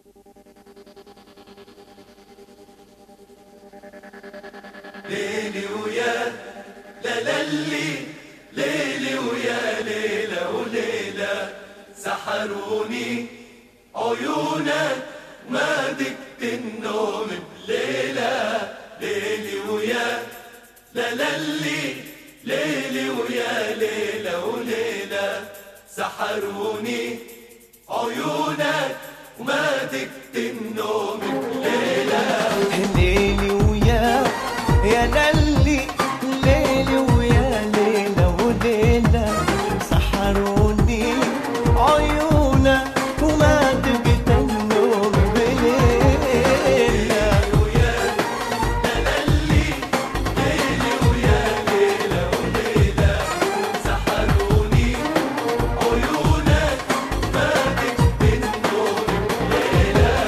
ليلي ويا لالي، ليلي ويا ليلة وليلة، سحروني عيونك ما دقت النوم بليلة. ليلي ويا لالي، ليلي ويا ليلة وليلة، سحروني عيونك وما دقت النوم بليلة. ليلي ويا يا للي، ليلي ويا ليلة وليلة، سحروني عيونك وما دقت النوم بليلة. ويا لالي، ليلي ويا ليلة وليلة، سحروني عيونك ما دقت النوم بليلة.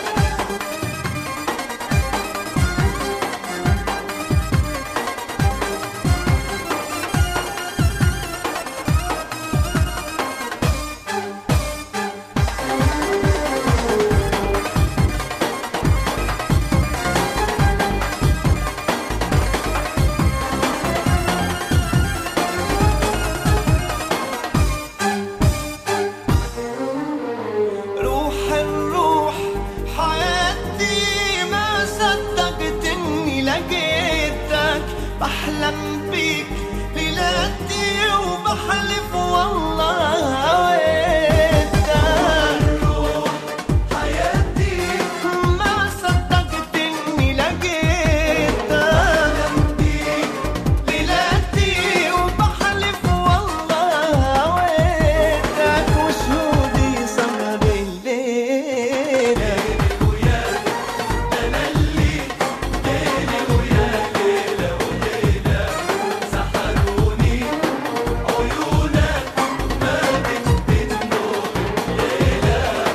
روح الروح حياتي، ما صدقت اني لقيتك، بحلم بيك ليلاتي وبحلف والله هويتك. روح حياتي، ما صدقت اني لقيتك، ليلاتي وبحلف والله هويتك، وشهودي سهر الليلة. ويا لالي، ليلي ويا ليلة وليلة، سحروني عيونك ما دقت النوم بليلة.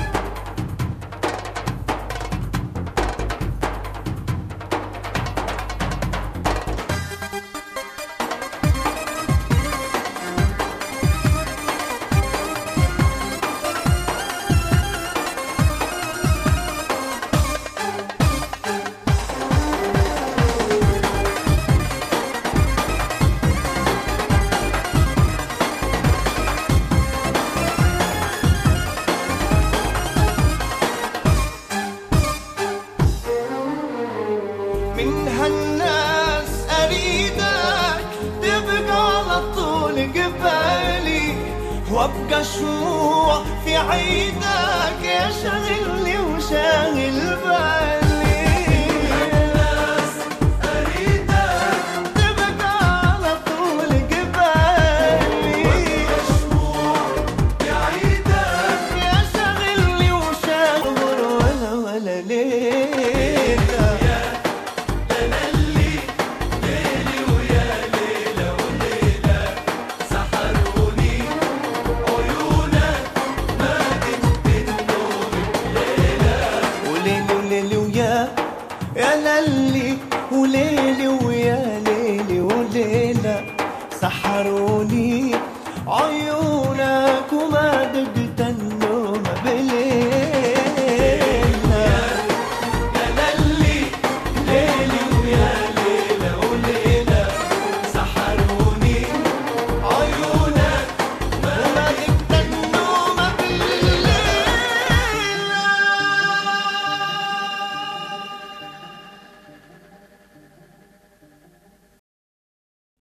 من هالناس اريدك تبقى على طول قبالي، وابقى شموع في عيدك يا شاغلني وشاغل بالي.